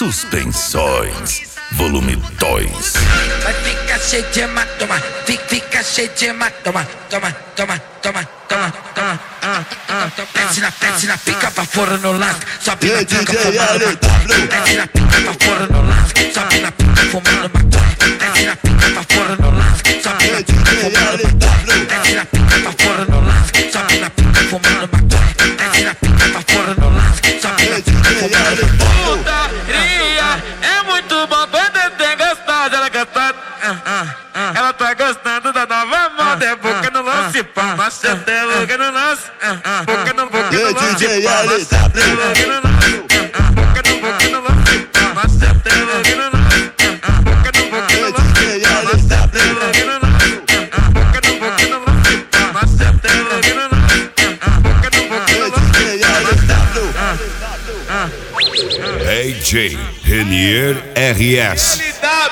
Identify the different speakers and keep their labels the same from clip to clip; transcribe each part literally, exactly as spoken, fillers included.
Speaker 1: Suspensões, volume dois.
Speaker 2: Vai ficar cheio de hematoma, fica, fica cheio de hematoma. Toma, toma, toma, toma, toma, toma, toma. Desce na, desce na pica pra fora no lasco, sobe na pica fumando maconha. Desce na pica pra fora no lasco, sobe na pica fumando maconha. Desce na pica pra fora no lasco, sobe na pica fumando maconha. Desce na pica pra fora no lasco, sobe na pica fumando maconha. Desce na pica pra fora no lasco, sobe na pica fumando maconha.
Speaker 3: Putaria é muito bom quando tem gostosa, ela gostando. Ela tá gostando da nova moda, é boca no lance, pá, machete, é boca no lance, boca no boca no lance, pá, machete, é boca no lance, boca no boca no lance, pá, machete, é boca no lance, boca no boca no lance, pá, machete, é boca no lance, boca no boca no lance, pá, machete, é boca no lance, boca no boca no lance, pá, machete.
Speaker 1: D J Renier R S.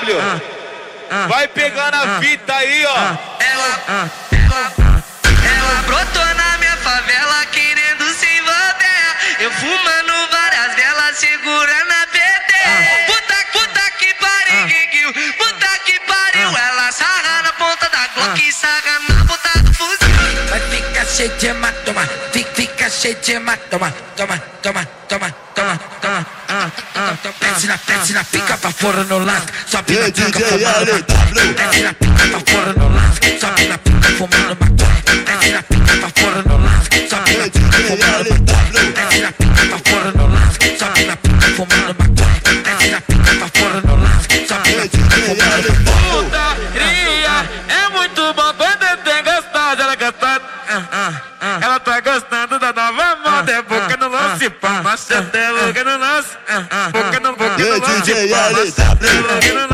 Speaker 3: Vai pegando a fita aí, ó.
Speaker 4: Ela, ela, ela brotou na minha favela querendo se envolver. Eu fumando várias velas, segurando a P D. Puta, puta que pariu, puta que pariu. Ela sarra na ponta da Glock e sarra na ponta do fuzil.
Speaker 2: Vai ficar cheio de hematoma, fica, fica cheio de hematoma. Toma, toma, toma, toma, toma, toma, toma. Desce na, desce na pica pra fora no lasco, sobe na pica fumando maconha. Desce na pica pra fora no lasco, sobe na pica fumando maconha. Desce na pica pra fora no lasco, sobe na pica fumando maconha. Desce na pica pra fora no lasco, sobe na pica fumando maconha. Desce na pica pra fora no lasco, sobe na pica fumando maconha.
Speaker 3: Putaria é muito bom quando tem gostosa, ela gostando. Ela tá gostando da nova moda, é boca no lance, pá, machete, é boca no lance, boca no boca no lance, pá, machete, é boca no lance.